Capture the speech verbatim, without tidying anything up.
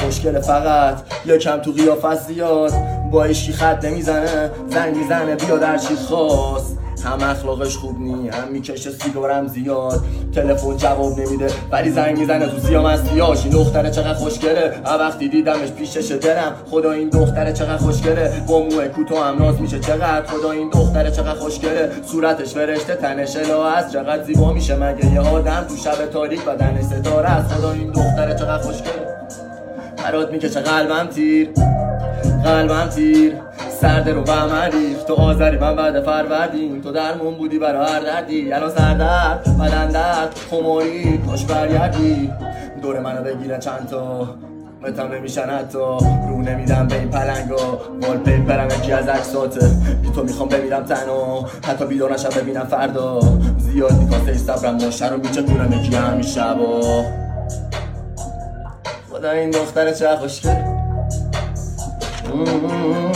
خوشگله فقط یکم تو قیافت زیاد، با عشقی خط نمیزنه، زنگ میزنه بیا در چی خواست. هم اخلاقش خوب نی، هم میکشه سیگارم زیاد، تلفن جواب نمیده ولی زنگ میزنه تو سیامستیاش. این دختره چقدر خوشگله، وقتی دیدمش پیشش دلم خدا این دختره چقدر خوشگله، با موه کوتاه هم ناز میشه چقدر خدا این دختره چقدر خوشگله. صورتش فرشته تنش الهه است، چقدر زیبا میشه مگه یه آدم تو شب تاریک بدنش ستاره است. خدا این دختره چقدر خوشگله، برات میکشه قلبم تیر قلبم تیر سرده رو بمری تو آذری من بعد فروردین، تو درمون بودی برا هر دردی، الان سردرد بدن درد خماری کاش برگردی دور منو بگیرن چند تا متم نمیشن حتی رو نمیدم به این پلنگا وال پیپرم یکی از عکساته بی تو میخوام بمیرم تنها حتی بیدار نشم ببینم فردا زیاد میکاسه صبرم ماشه رو میچکونم یکی همین شبا. خدا این دختر چه خوشگله